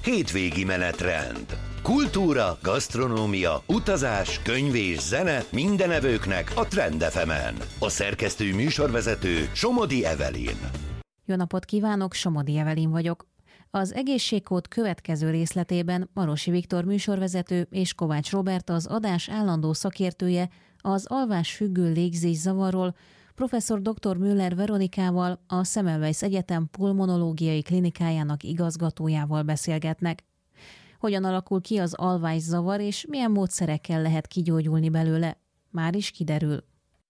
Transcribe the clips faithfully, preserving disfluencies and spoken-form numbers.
Hétvégi menetrend. Kultúra, gasztronómia, utazás, könyv és zene minden evőknek a Trend ef emen. A szerkesztő műsorvezető Somodi Evelyn. Jó napot kívánok, Somodi Evelyn vagyok. Az egészségkód következő részletében Marosi Viktor műsorvezető és Kovács Róbert, az adás állandó szakértője, az alvásfüggő légzészavarról, professzor dr. Müller Veronikával, a Semmelweis Egyetem pulmonológiai klinikájának igazgatójával beszélgetnek. Hogyan alakul ki az alvászavar, és milyen módszerekkel lehet kigyógyulni belőle? Már is kiderül.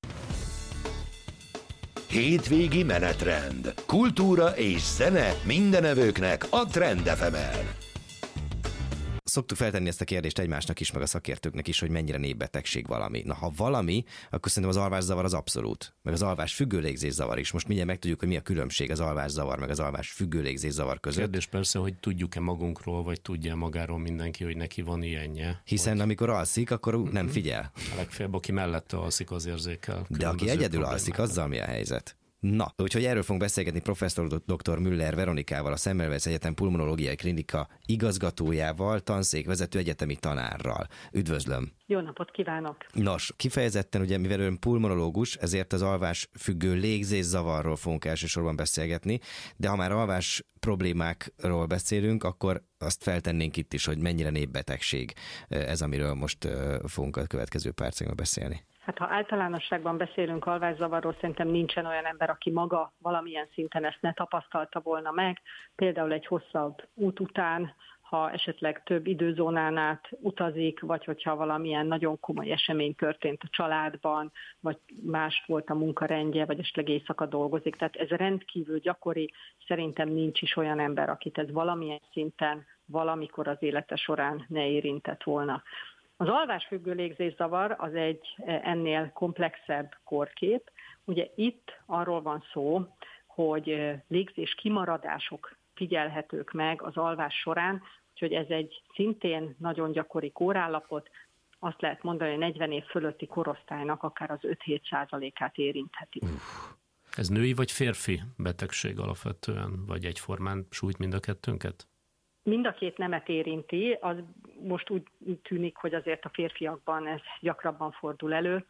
Hétvégi menetrend. Kultúra és zene minden evőknek a Trend ef emen. Szoktuk feltenni ezt a kérdést egymásnak is, meg a szakértőknek is, hogy mennyire népbetegség valami. Na, ha valami, akkor szerintem az alvászavar az abszolút, meg az alvás függő légzészavar is. Most mindjárt megtudjuk, hogy mi a különbség az alvászavar, meg az alvás függő légzészavar között. Kérdés persze, hogy tudjuk-e magunkról, vagy tudja magáról mindenki, hogy neki van ilyenje. Hiszen hogy... amikor amikor alszik, akkor mm-hmm. nem figyel. A legfeljebb, aki mellette alszik, az érzékel. De aki egyedül problémákat. alszik, azzal mi a helyzet? Na, úgyhogy erről fogunk beszélgetni professzor dr. Müller Veronikával, a Semmelweis Egyetem pulmonológiai klinika igazgatójával, tanszékvezető egyetemi tanárral. Üdvözlöm! Jó napot kívánok! Nos, kifejezetten ugye, mivel ön pulmonológus, ezért az alvás függő légzészavarról fogunk elsősorban beszélgetni, de ha már alvás problémákról beszélünk, akkor azt feltennénk itt is, hogy mennyire népbetegség ez, amiről most fogunk a következő percekben beszélni. Hát ha általánosságban beszélünk alvászavarról, szerintem nincsen olyan ember, aki maga valamilyen szinten ezt ne tapasztalta volna meg. Például egy hosszabb út után, ha esetleg több időzónán át utazik, vagy hogyha valamilyen nagyon komoly esemény történt a családban, vagy más volt a munkarendje, vagy esetleg éjszaka dolgozik. Tehát ez rendkívül gyakori, szerintem nincs is olyan ember, akit ez valamilyen szinten valamikor az élete során ne érintett volna. Az alvásfüggő légzészavar az egy ennél komplexebb kórkép. Ugye itt arról van szó, hogy légzés kimaradások figyelhetők meg az alvás során, úgyhogy ez egy szintén nagyon gyakori kórállapot, azt lehet mondani, hogy negyven év fölötti korosztálynak akár az öt-hét százalékát érintheti. Uf. Ez női vagy férfi betegség alapvetően, vagy egyformán sújt mind a kettőnket? Mind a két nemet érinti, az most úgy tűnik, hogy azért a férfiakban ez gyakrabban fordul elő,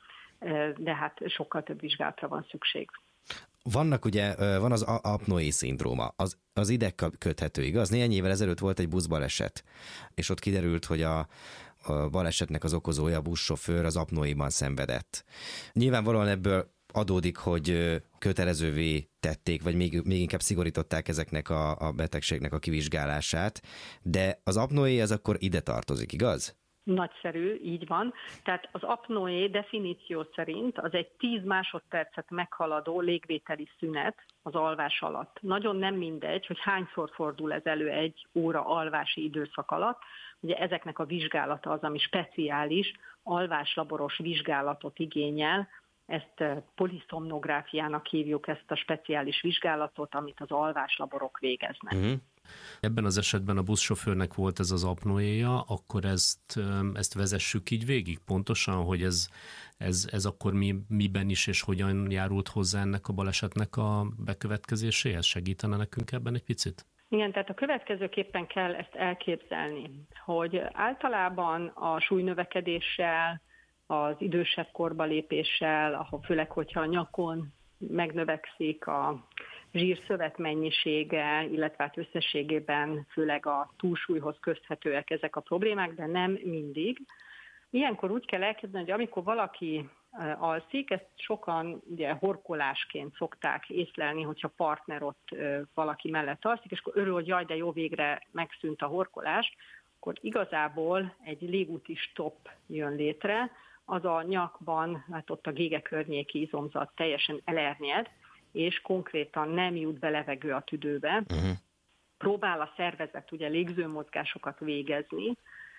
de hát sokkal több vizsgálatra van szükség. Vannak ugye, van az apnoé szindróma, az, az ide köthető, igaz? Néhány évvel ezelőtt volt egy buszbaleset, és ott kiderült, hogy a, a balesetnek az okozója, a buszsofőr az apnoéban szenvedett. Nyilvánvalóan ebből adódik, hogy kötelezővé tették, vagy még, még inkább szigorították ezeknek a, a betegségnek a kivizsgálását, de az apnoé az akkor ide tartozik, igaz? Nagyszerű, így van. Tehát az apnoé definíció szerint az egy tíz másodpercet meghaladó légvételi szünet az alvás alatt. Nagyon nem mindegy, hogy hányszor fordul ez elő egy óra alvási időszak alatt. Ugye ezeknek a vizsgálata az, ami speciális, alváslaboros vizsgálatot igényel. Ezt poliszomnográfiának hívjuk, ezt a speciális vizsgálatot, amit az alváslaborok végeznek. Uh-huh. Ebben az esetben a buszsofőrnek volt ez az apnoéja, akkor ezt, ezt vezessük így végig pontosan, hogy ez, ez, ez akkor mi, miben is és hogyan járult hozzá ennek a balesetnek a bekövetkezéséhez? Segítene nekünk ebben egy picit? Igen, tehát a következőképpen kell ezt elképzelni, hogy általában a súlynövekedéssel, az idősebb korba lépéssel, ahol főleg, hogyha a nyakon megnövekszik a zsírszövet mennyisége, illetve hát összességében főleg a túlsúlyhoz köthetőek ezek a problémák, de nem mindig. Ilyenkor úgy kell elképzelni, hogy amikor valaki alszik, ezt sokan ugye horkolásként szokták észlelni, hogyha partner ott valaki mellett alszik, és akkor örül, hogy jaj, de jó, végre megszűnt a horkolás, akkor igazából egy légúti stopp jön létre, az a nyakban, hát ott a gége környéki izomzat teljesen elernyed, és konkrétan nem jut be levegő a tüdőbe. Uh-huh. Próbál a szervezet ugye légzőmozgásokat végezni,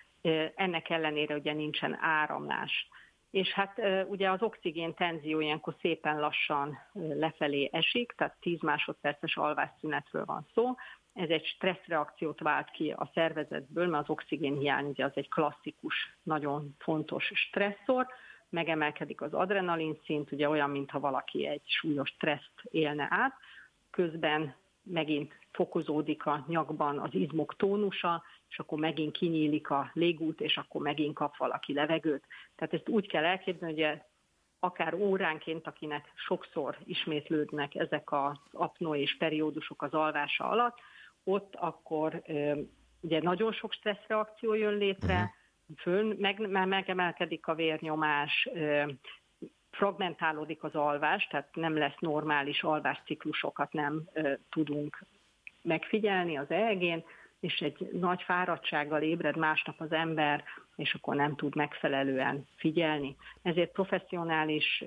ennek ellenére ugye nincsen áramlás. És hát ugye az oxigén tenzió ilyenkor szépen lassan lefelé esik, tehát tíz másodperces alvásszünetről van szó. Ez egy stresszreakciót vált ki a szervezetből, mert az oxigénhiány ugye az egy klasszikus, nagyon fontos stresszor, megemelkedik az adrenalin szint, ugye olyan, mintha valaki egy súlyos stresszt élne át, közben megint fokozódik a nyakban az izmok tónusa, és akkor megint kinyílik a légút, és akkor megint kap valaki levegőt. Tehát ezt úgy kell elképzelni, hogy akár óránként, akinek sokszor ismétlődnek ezek az apnoé és periódusok az alvása alatt, ott akkor ugye nagyon sok stresszreakció jön létre, föl, meg, megemelkedik a vérnyomás, fragmentálódik az alvás, tehát nem lesz normális alvásciklusokat, nem tudunk megfigyelni az é e gén, és egy nagy fáradtsággal ébred másnap az ember, és akkor nem tud megfelelően figyelni. Ezért professzionális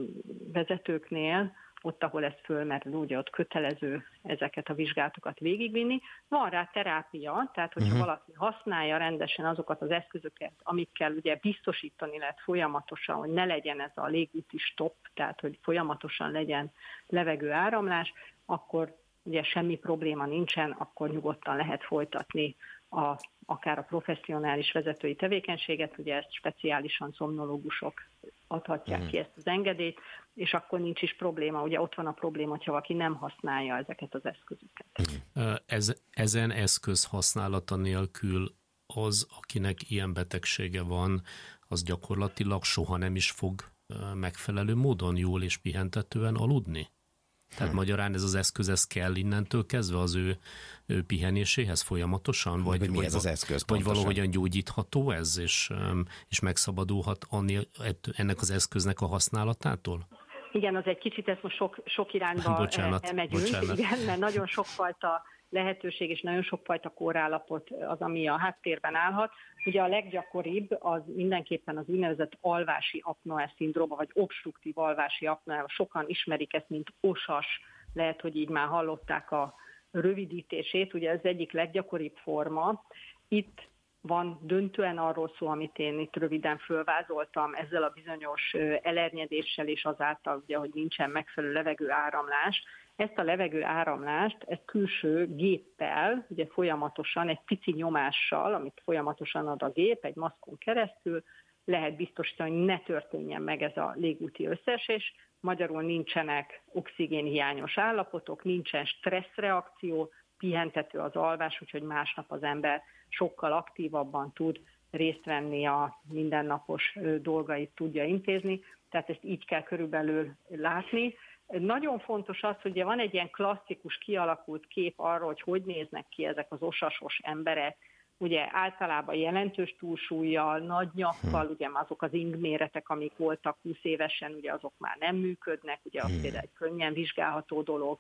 vezetőknél, ott, ahol ez fölmerül, ugye ott kötelező ezeket a vizsgálatokat végigvinni. Van rá terápia, tehát hogyha uh-huh. valaki használja rendesen azokat az eszközöket, amikkel ugye biztosítani lehet folyamatosan, hogy ne legyen ez a légúti stopp, tehát hogy folyamatosan legyen levegő áramlás, akkor ugye semmi probléma nincsen, akkor nyugodtan lehet folytatni a, akár a professzionális vezetői tevékenységet, ugye ezt speciálisan szomnológusok adhatják uh-huh. ki ezt az engedélyt, és akkor nincs is probléma, ugye ott van a probléma, hogyha valaki nem használja ezeket az eszközöket. Uh-huh. Ez, ezen eszköz használata nélkül az, akinek ilyen betegsége van, az gyakorlatilag soha nem is fog megfelelő módon jól és pihentetően aludni? Tehát hmm. magyarán ez az eszköz, ez kell innentől kezdve az ő, ő pihenéséhez folyamatosan? Vagy, vagy mi vagy, ez az eszköz Vagy pontosan? valahogyan gyógyítható ez, és, és megszabadulhat annél, ennek az eszköznek a használatától? Igen, az egy kicsit, ezt most sok, sok irányba bocsánat, elmegyünk, bocsánat. Igen, mert nagyon sokfajta lehetőség és nagyon sokfajta kórállapot az, ami a háttérben állhat. Ugye a leggyakoribb az mindenképpen az úgynevezett alvási apnoe-szindróma, vagy obstruktív alvási apnoe. Sokan ismerik ezt, mint osas, lehet, hogy így már hallották a rövidítését. Ugye ez egyik leggyakoribb forma. Itt van döntően arról szó, amit én itt röviden fölvázoltam, ezzel a bizonyos elernyedéssel és azáltal, ugye, hogy nincsen megfelelő levegő áramlás. Ezt a levegő áramlást, ezt külső géppel, ugye folyamatosan, egy pici nyomással, amit folyamatosan ad a gép, egy maszkon keresztül, lehet biztosítani, hogy ne történjen meg ez a légúti összeesés. Magyarul nincsenek oxigénhiányos állapotok, nincsen stresszreakció, pihentető az alvás, úgyhogy másnap az ember sokkal aktívabban tud részt venni, a mindennapos dolgait tudja intézni. Tehát ezt így kell körülbelül látni. Nagyon fontos az, hogy van egy ilyen klasszikus, kialakult kép arról, hogy hogy néznek ki ezek az osasos emberek, ugye általában jelentős túlsúllyal, nagy nyakkal, ugye azok az ingméretek, amik voltak húsz évesen, ugye azok már nem működnek, ugye az például egy könnyen vizsgálható dolog.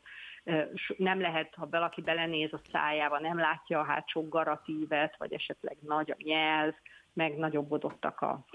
Nem lehet, ha valaki belenéz a szájába, nem látja a hátsó garatívet, vagy esetleg nagy a nyelv, meg nagyobbodottak a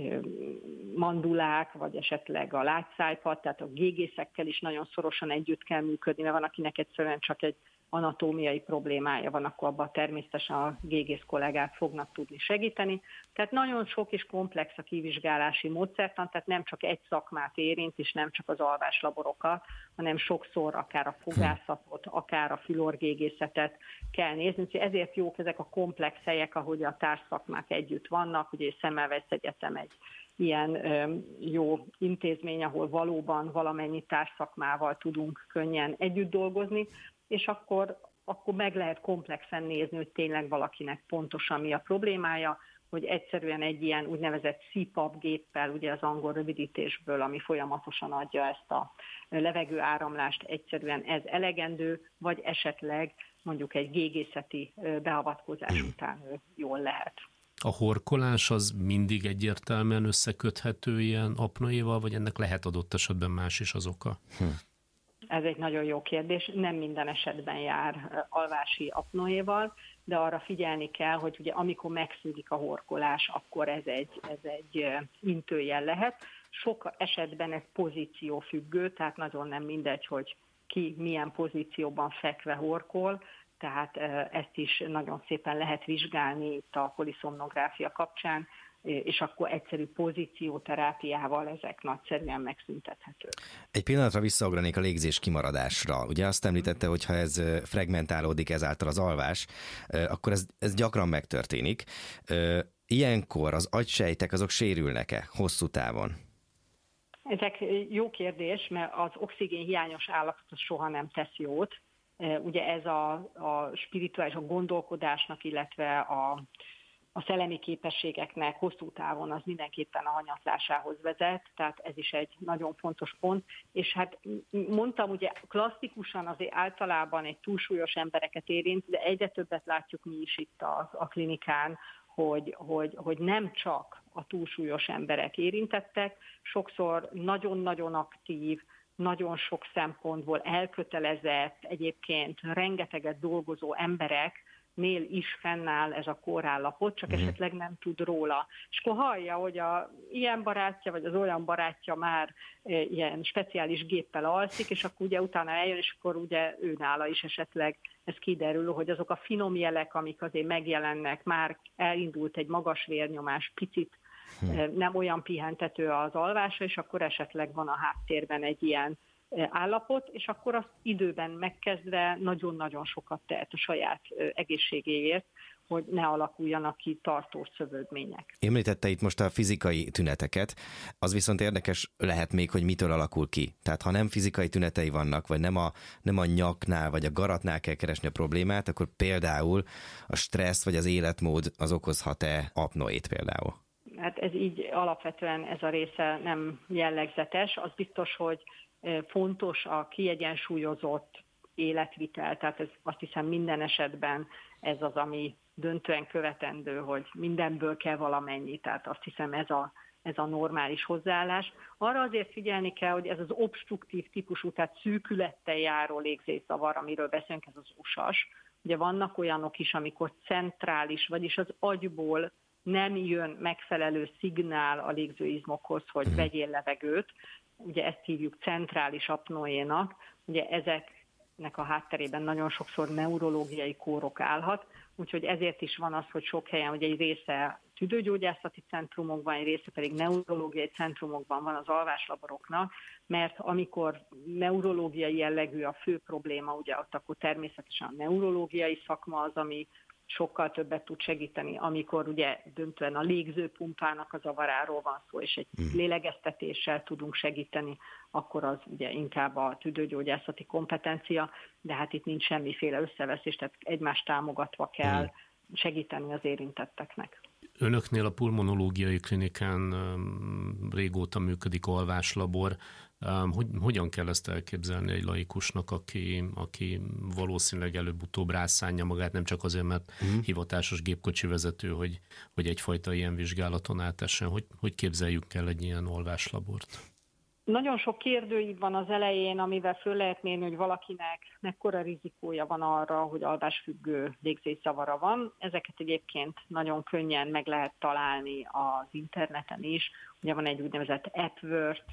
mandulák, vagy esetleg a lágyszájpad, tehát a gégészekkel is nagyon szorosan együtt kell működni, mert van, akinek egyszerűen csak egy anatómiai problémája van, akkor abban természetesen a gégész kollégák fognak tudni segíteni. Tehát nagyon sok és komplex a kivizsgálási módszertan, tehát nem csak egy szakmát érint, és nem csak az alváslaborokat, hanem sokszor akár a fogászatot, akár a fülorgégészetet kell nézni. Úgyhogy ezért jók ezek a komplex helyek, ahogy a társszakmák együtt vannak. Ugye Semmelweis Egyetem egy ilyen ö, jó intézmény, ahol valóban valamennyi társszakmával tudunk könnyen együtt dolgozni, és akkor, akkor meg lehet komplexen nézni, hogy tényleg valakinek pontosan mi a problémája, hogy egyszerűen egy ilyen úgynevezett cé páp géppel, ugye az angol rövidítésből, ami folyamatosan adja ezt a levegő áramlást, egyszerűen ez elegendő, vagy esetleg mondjuk egy gégészeti beavatkozás után jól lehet. A horkolás az mindig egyértelműen összeköthető ilyen apnoéval, vagy ennek lehet adott esetben más is az oka? Hm. Ez egy nagyon jó kérdés. Nem minden esetben jár alvási apnoéval, de arra figyelni kell, hogy ugye amikor megszűnik a horkolás, akkor ez egy, ez egy intőjel lehet. Sok esetben ez pozíciófüggő, tehát nagyon nem mindegy, hogy ki milyen pozícióban fekve horkol, tehát ezt is nagyon szépen lehet vizsgálni itt a poliszomnográfia kapcsán, és akkor egyszerű pozícióterápiával ezek nagyszerűen megszüntethetők. Egy pillanatra visszaugranék a légzés kimaradásra. Ugye azt említette, hogy ha ez fragmentálódik ezáltal az alvás, akkor ez, ez gyakran megtörténik. Ilyenkor az agysejtek azok sérülnek-e hosszú távon? Ezek jó kérdés, mert az oxigénhiányos állapot soha nem tesz jót. Ugye ez a, a spirituális, a gondolkodásnak, illetve a a szellemi képességeknek hosszú távon az mindenképpen a hanyatlásához vezet, tehát ez is egy nagyon fontos pont. És hát mondtam, ugye klasszikusan azért általában egy túlsúlyos embereket érint, de egyre többet látjuk mi is itt a, a klinikán, hogy, hogy, hogy nem csak a túlsúlyos emberek érintettek, sokszor nagyon-nagyon aktív, nagyon sok szempontból elkötelezett, egyébként rengeteget dolgozó emberek, nél is fennáll ez a kórállapot, csak mm. esetleg nem tud róla. És akkor hallja, hogy a ilyen barátja, vagy az olyan barátja már e, ilyen speciális géppel alszik, és akkor ugye utána eljön, és akkor ugye ő nála is esetleg ez kiderül, hogy azok a finom jelek, amik azért megjelennek, már elindult egy magas vérnyomás, picit mm. e, nem olyan pihentető az alvása, és akkor esetleg van a háttérben egy ilyen állapot, és akkor azt időben megkezdve nagyon-nagyon sokat tehet a saját egészségéért, hogy ne alakuljanak ki tartós szövődmények. Említette itt most a fizikai tüneteket, az viszont érdekes lehet még, hogy mitől alakul ki. Tehát ha nem fizikai tünetei vannak, vagy nem a, nem a nyaknál, vagy a garatnál kell keresni a problémát, akkor például a stressz, vagy az életmód az okozhat-e apnoét például? Hát ez így alapvetően ez a része nem jellegzetes. Az biztos, hogy fontos a kiegyensúlyozott életvitel, tehát ez azt hiszem minden esetben ez az, ami döntően követendő, hogy mindenből kell valamennyi, tehát azt hiszem ez a, ez a normális hozzáállás. Arra azért figyelni kell, hogy ez az obstruktív típusú, tehát szűkülettel járó légzészavar, amiről beszélünk, ez az usas. Ugye vannak olyanok is, amikor centrális, vagyis az agyból nem jön megfelelő szignál a légzőizmokhoz, hogy vegyél levegőt, ugye ezt hívjuk centrális apnoénak, ugye ezeknek a hátterében nagyon sokszor neurológiai kórok állhat, úgyhogy ezért is van az, hogy sok helyen, ugye egy része tüdőgyógyászati centrumokban, egy része pedig neurológiai centrumokban van az alváslaboroknak, mert amikor neurológiai jellegű a fő probléma, ugye ott akkor természetesen a neurológiai szakma az, ami sokkal többet tud segíteni, amikor ugye döntően a légzőpumpának a zavaráról van szó, és egy mm. lélegeztetéssel tudunk segíteni, akkor az ugye inkább a tüdőgyógyászati kompetencia, de hát itt nincs semmiféle összeveszés, tehát egymást támogatva kell mm. segíteni az érintetteknek. Önöknél a pulmonológiai klinikán régóta működik alváslabor. Hogy, hogyan kell ezt elképzelni egy laikusnak, aki, aki valószínűleg előbb-utóbb rászánja magát, nem csak azért, mert uh-huh. hivatásos gépkocsi vezető, hogy, hogy egyfajta ilyen vizsgálaton átessen. Hogy, hogy képzeljük el egy ilyen alváslabort? Nagyon sok kérdőív van az elején, amivel föl lehet mérni, hogy valakinek mekkora rizikója van arra, hogy alvásfüggő légzésszavara van. Ezeket egyébként nagyon könnyen meg lehet találni az interneten is. Ugye van egy úgynevezett Epworth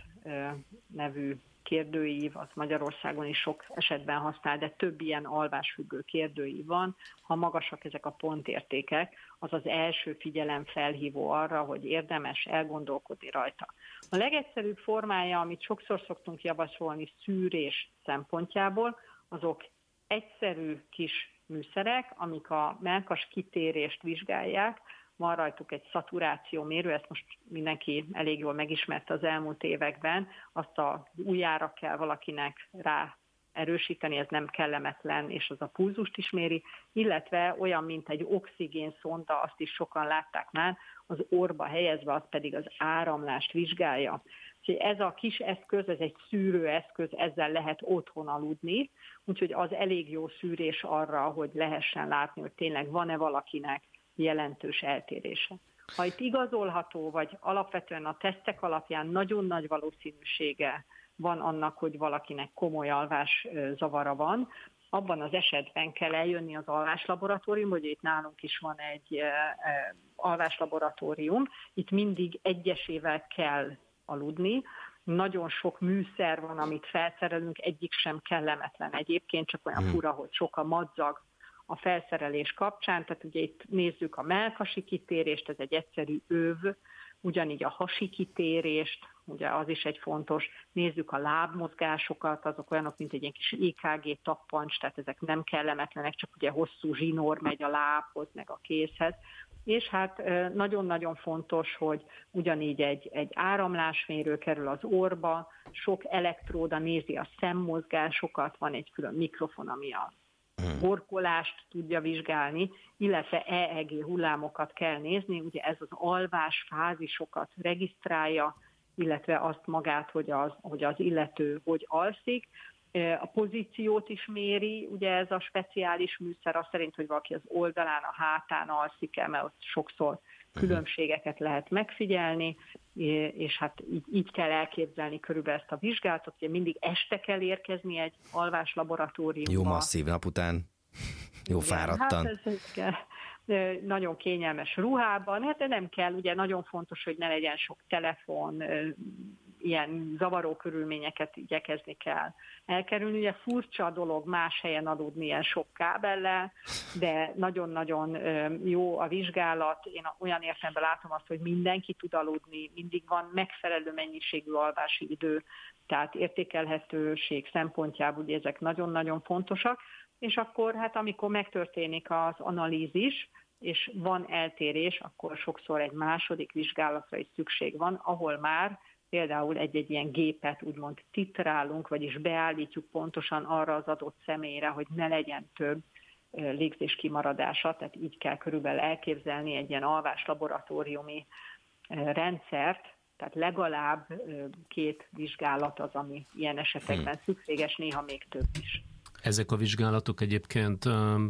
nevű kérdőív, az Magyarországon is sok esetben használ, de több ilyen alvásfüggő kérdőív van. Ha magasak ezek a pontértékek, az az első figyelemfelhívó arra, hogy érdemes elgondolkodni rajta. A legegyszerűbb formája, amit sokszor szoktunk javasolni szűrés szempontjából, azok egyszerű kis műszerek, amik a mellkas kitérést vizsgálják. Van rajtuk egy szaturációmérő, ezt most mindenki elég jól megismerte az elmúlt években, azt a ujjára kell valakinek rá erősíteni, ez nem kellemetlen, és az a pulzust is méri, illetve olyan, mint egy oxigénszonda, azt is sokan látták már, az orrba helyezve, az pedig az áramlást vizsgálja. Úgyhogy ez a kis eszköz, ez egy szűrőeszköz, ezzel lehet otthon aludni, úgyhogy az elég jó szűrés arra, hogy lehessen látni, hogy tényleg van-e valakinek jelentős eltérése. Ha itt igazolható, vagy alapvetően a tesztek alapján nagyon nagy valószínűsége van annak, hogy valakinek komoly alvászavara van, abban az esetben kell eljönni az alváslaboratóriumba, hogy itt nálunk is van egy alváslaboratórium, itt mindig egyesével kell aludni, nagyon sok műszer van, amit felszerelünk, egyik sem kellemetlen egyébként, csak olyan fura, hogy sok a madzag a felszerelés kapcsán, tehát ugye itt nézzük a mellkasi kitérést, ez egy egyszerű öv, ugyanígy a hasi kitérést, ugye az is egy fontos, nézzük a lábmozgásokat, azok olyanok, mint egy ilyen kis é ká gé tappancs, tehát ezek nem kellemetlenek, csak ugye hosszú zsinór megy a lábhoz, meg a kézhez, és hát nagyon-nagyon fontos, hogy ugyanígy egy, egy áramlásmérő kerül az orba, sok elektróda nézi a szemmozgásokat, van egy külön mikrofon, ami a horkolást tudja vizsgálni, illetve é é gé hullámokat kell nézni, ugye ez az alvás fázisokat regisztrálja, illetve azt magát, hogy az, hogy az illető hogy alszik. A pozíciót is méri, ugye ez a speciális műszer, az szerint, hogy valaki az oldalán, a hátán alszik el, mert ott sokszor különbségeket lehet megfigyelni, és hát így, így kell elképzelni körülbelül ezt a vizsgálatot, ugye mindig este kell érkezni egy alvás laboratóriumba. Jó masszív nap után, jó igen, fáradtan. Hát ez, nagyon kényelmes ruhában, hát de nem kell, ugye nagyon fontos, hogy ne legyen sok telefon, ilyen zavaró körülményeket igyekezni kell elkerülni. Ugye furcsa a dolog más helyen aludni ilyen sok kábellel, de nagyon-nagyon jó a vizsgálat. Én olyan értelemben látom azt, hogy mindenki tud aludni, mindig van megfelelő mennyiségű alvási idő, tehát értékelhetőség szempontjából ugye ezek nagyon-nagyon fontosak. És akkor hát amikor megtörténik az analízis, és van eltérés, akkor sokszor egy második vizsgálatra is szükség van, ahol már például egy-egy ilyen gépet úgymond titrálunk, vagyis beállítjuk pontosan arra az adott személyre, hogy ne legyen több légzés kimaradása, tehát így kell körülbelül elképzelni egy ilyen alvás laboratóriumi rendszert, tehát legalább két vizsgálat az, ami ilyen esetekben szükséges, néha még több is. Ezek a vizsgálatok egyébként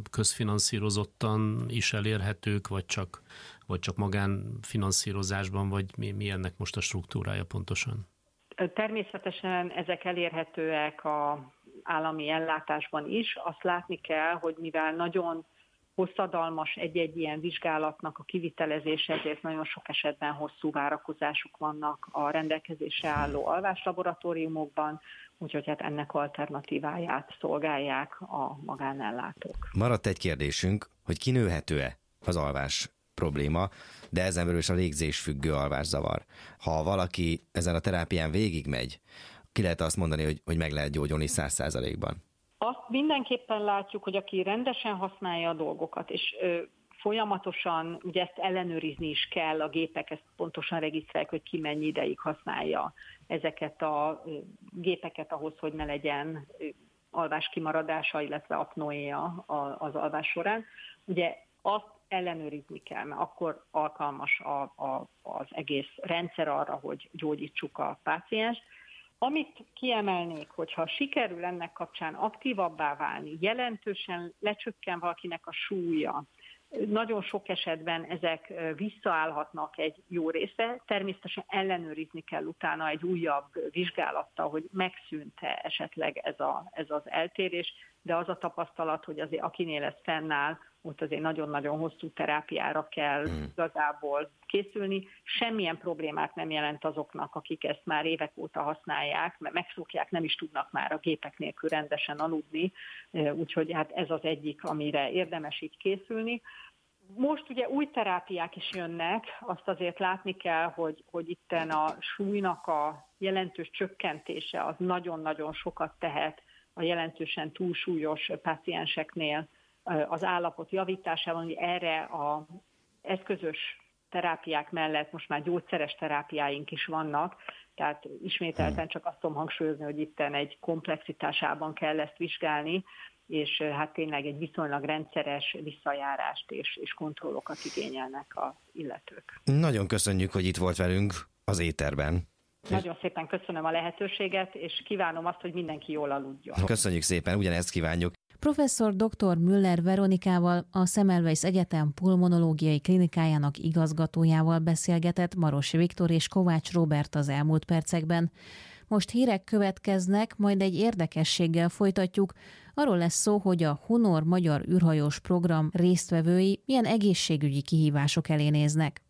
közfinanszírozottan is elérhetők, vagy csak, vagy csak magánfinanszírozásban, vagy mi, mi ennek most a struktúrája pontosan? Természetesen ezek elérhetőek az állami ellátásban is. Azt látni kell, hogy mivel nagyon hosszadalmas egy-egy ilyen vizsgálatnak a kivitelezése, ezért nagyon sok esetben hosszú várakozások vannak a rendelkezésre álló alváslaboratóriumokban, úgyhogy hát ennek alternatíváját szolgálják a magánellátók. Maradt egy kérdésünk, hogy kinőhető-e az alvás probléma, de ezen belül is a légzés függő alvászavar. Ha valaki ezen a terápián végigmegy, ki lehet azt mondani, hogy, hogy meg lehet gyógyulni száz százalékban? Azt mindenképpen látjuk, hogy aki rendesen használja a dolgokat, és ö, folyamatosan ugye ezt ellenőrizni is kell, a gépek ezt pontosan regisztrálják, hogy ki mennyi ideig használja ezeket a ö, gépeket ahhoz, hogy ne legyen ö, alvás kimaradása, illetve apnoéja az alvás során. Ugye azt ellenőrizni kell, mert akkor alkalmas a, a, az egész rendszer arra, hogy gyógyítsuk a pácienst. Amit kiemelnék, hogyha sikerül ennek kapcsán aktívabbá válni, jelentősen lecsökken valakinek a súlya, nagyon sok esetben ezek visszaállhatnak egy jó része, természetesen ellenőrizni kell utána egy újabb vizsgálattal, hogy megszűnt-e esetleg ez, a, ez az eltérés, de az a tapasztalat, hogy azért akinél ez fennáll, ott azért nagyon-nagyon hosszú terápiára kell igazából készülni. Semmilyen problémát nem jelent azoknak, akik ezt már évek óta használják, mert megszokják, nem is tudnak már a gépek nélkül rendesen aludni, úgyhogy hát ez az egyik, amire érdemes így készülni. Most ugye új terápiák is jönnek, azt azért látni kell, hogy, hogy itten a súlynak a jelentős csökkentése az nagyon-nagyon sokat tehet a jelentősen túlsúlyos pácienseknél az állapot javításában, hogy erre az eszközös terápiák mellett most már gyógyszeres terápiáink is vannak, tehát ismételten csak azt tudom hangsúlyozni, hogy itten egy komplexitásában kell ezt vizsgálni, és hát tényleg egy viszonylag rendszeres visszajárást és, és kontrollokat igényelnek az illetők. Nagyon köszönjük, hogy itt volt velünk az éterben. Nagyon szépen köszönöm a lehetőséget, és kívánom azt, hogy mindenki jól aludjon. Köszönjük szépen, ugyanezt kívánjuk. Professzor dr. Müller Veronikával, a Semmelweis Egyetem pulmonológiai klinikájának igazgatójával beszélgetett Marosi Viktor és Kovács Róbert az elmúlt percekben. Most hírek következnek, majd egy érdekességgel folytatjuk. Arról lesz szó, hogy a Hunor magyar űrhajós program résztvevői milyen egészségügyi kihívások elé néznek.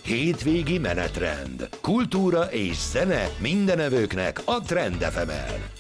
Hétvégi menetrend. Kultúra és zene mindenevőknek a Trend ef emen.